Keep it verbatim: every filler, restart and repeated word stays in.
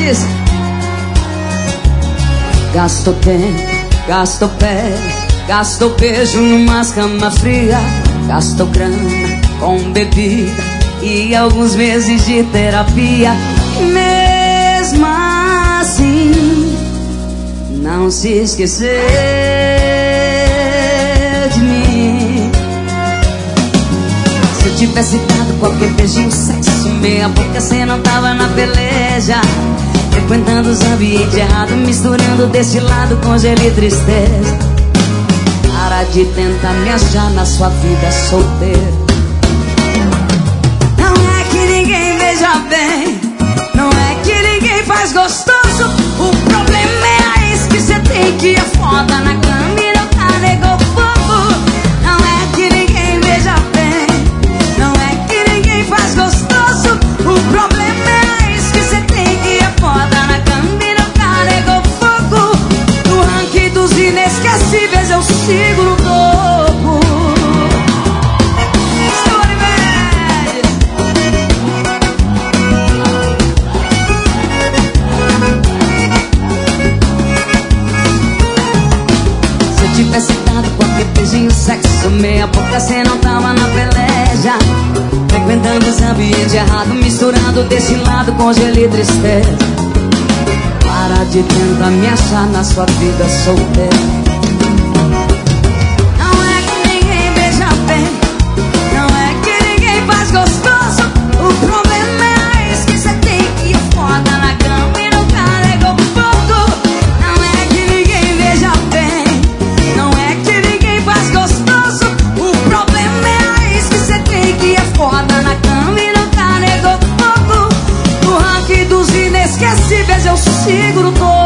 Menezes. Gasto tempo, gasto pé, gasto beijo numa cama fria, gasto grana com bebida e alguns meses de terapia. Mesmo assim, não se esqueceu de mim. Se eu tivesse dado qualquer beijinho, sexo, meia boca, cê não tava na peleja, frequentando os ambientes errados, misturando desse lado com gelo e tristeza. Para de tentar me achar na sua vida solteira. Não é que ninguém veja bem, não é que ninguém faz gostoso. O problema é a ex que cê tem, que é foda na cama e não carregou fogo. Não é que ninguém veja bem, não é que ninguém faz gostoso. O problema é a ex que cê tem, que é foda na cama e não carregou fogo. No ranking dos inesquecíveis eu sigo no topo. Story Bad. Se eu tivesse dado qualquer beijinho, sexo, meia boca, cê não tava na peleja, frequentando os ambientes errados, misturando desse lado com gelo e tristeza. Para de tentar me achar na sua vida solteira. Não é que ninguém beija bem, não é que ninguém faz gostoso. O problema é a ex que cê tem, que é foda na cama e não carregou fogo. Não é que ninguém beija bem, não é que ninguém faz gostoso. O problema é a ex que cê tem, que é foda na cama e não carregou fogo. No ranking dos inesquecíveis eu sigo no topo.